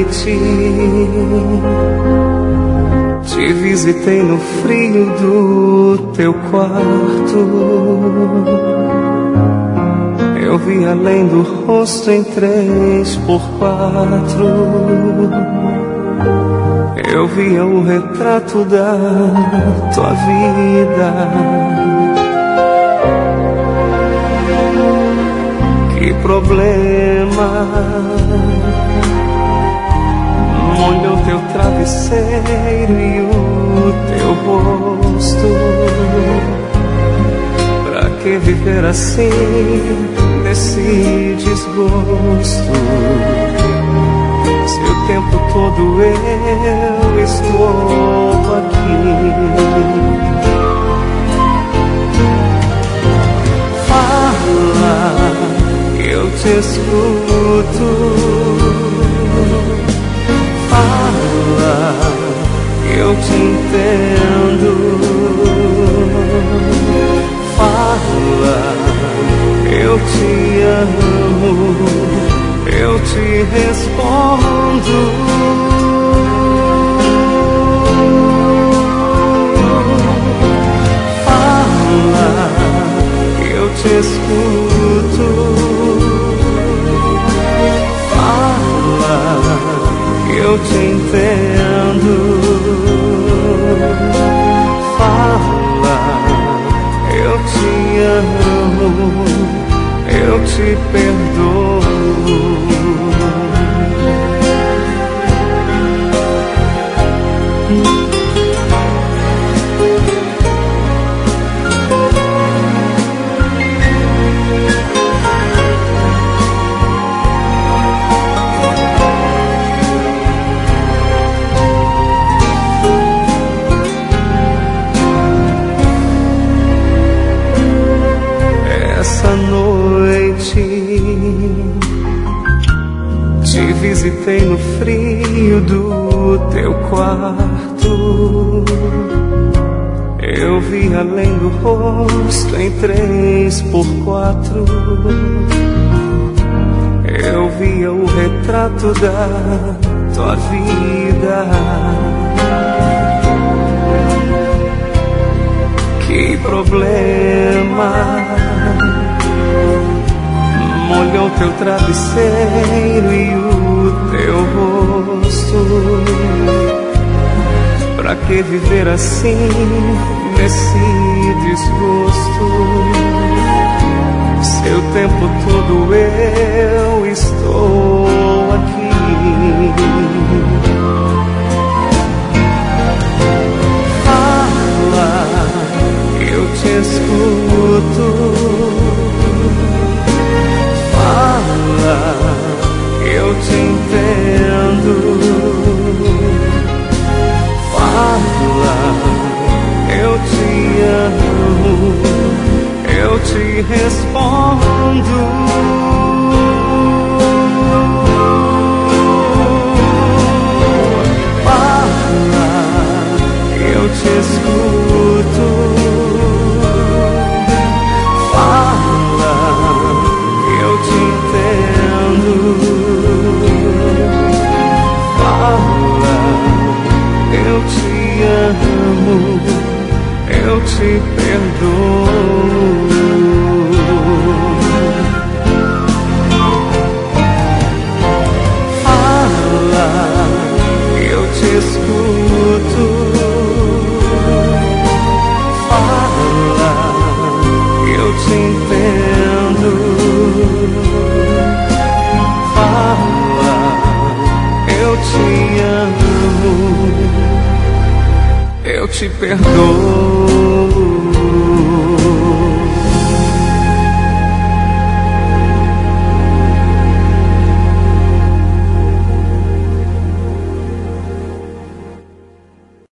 noite te visitei no frio do teu quarto. Eu vi além do rosto em 3x4. Eu via o retrato da tua vida. Que problema? Molhou teu travesseiro e o teu rosto. Pra que viver assim, nesse desgosto? Se o tempo todo eu estou aqui. Fala, eu te escuto. Fala, eu te entendo. Fala, eu te amo, eu te respondo. Fala, eu te escuto. Fala, eu te entendo. Fala, eu te amo, eu te perdoo. Essa noite te visitei no frio do teu quarto. Eu vi além do rosto em 3x4. Eu via o retrato da tua vida. Que problema? Molhou teu travesseiro e o teu rosto. Pra que viver assim, nesse desgosto? Se o tempo todo eu estou aqui. Fala, eu te escuto. Fala, eu te entendo. Fala, eu te amo, eu te respondo. Fala, eu te escuto. Fala, eu te entendo. Fala, eu te amo, eu te perdoo. Fala, eu te escuto. Fala, eu te entendo. Fala, eu te amo, eu te perdoo.